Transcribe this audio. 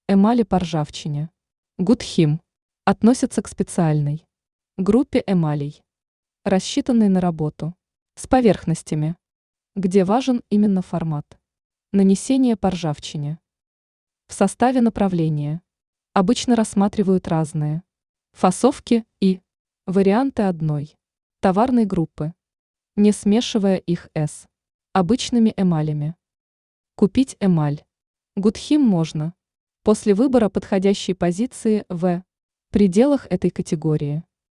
Эмали по ржавчине. Гудхим относится к специальной группе эмалей, рассчитанной на работу с поверхностями, где важен именно формат нанесения по ржавчине. В составе направления обычно рассматривают разные фасовки и варианты одной товарной группы, не смешивая их с обычными эмалями. Купить эмаль Гудхим можно после выбора подходящей позиции в пределах этой категории.